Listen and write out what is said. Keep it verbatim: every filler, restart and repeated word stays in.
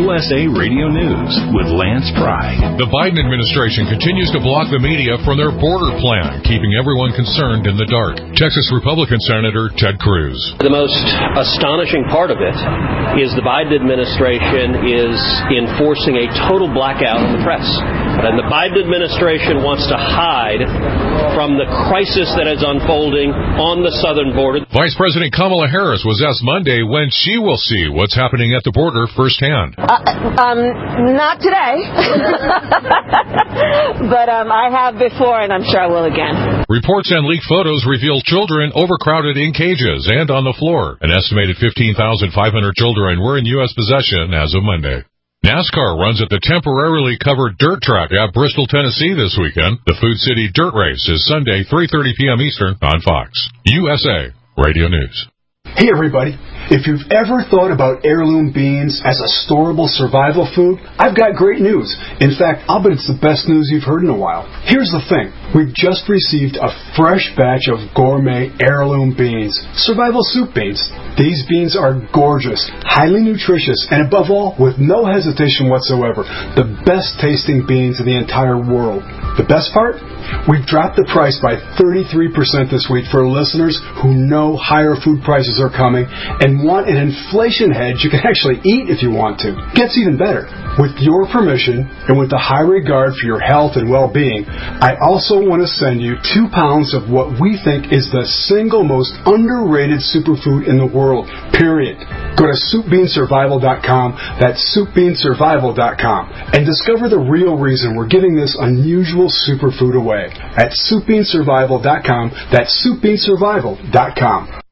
U S A Radio News with Lance Pry. The Biden administration continues to block the media from their border plan, keeping everyone concerned in the dark. Texas Republican Senator Ted Cruz. The most astonishing part of it is the Biden administration is enforcing a total blackout on the press. And the Biden administration wants to hide from the crisis that is unfolding on the southern border. Vice President Kamala Harris was asked Monday when she will see what's happening at the border firsthand. Uh, um, not today. But um, I have before, and I'm sure I will again. Reports and leaked photos reveal children overcrowded in cages and on the floor. An estimated fifteen thousand five hundred children were in U S possession as of Monday. NASCAR runs at the temporarily covered dirt track at Bristol, Tennessee this weekend. The Food City Dirt Race is Sunday, three thirty p.m. Eastern on Fox. U S A Radio News. Hey everybody, if you've ever thought about heirloom beans as a storable survival food, I've got great news. In fact, I'll bet it's the best news you've heard in a while. Here's the thing. We've just received a fresh batch of gourmet heirloom beans, survival soup beans. These beans are gorgeous, highly nutritious, and above all, with no hesitation whatsoever, the best tasting beans in the entire world. The best part? We've dropped the price by thirty-three percent this week for listeners who know higher food prices are coming and want an inflation hedge you can actually eat if you want to. Gets even better. With your permission and with the high regard for your health and well-being, I also want to send you two pounds of what we think is the single most underrated superfood in the world, period. Go to soup bean survival dot com, that's soup bean survival dot com, and discover the real reason we're giving this unusual superfood away at soup bean survival dot com, that's soup bean survival dot com.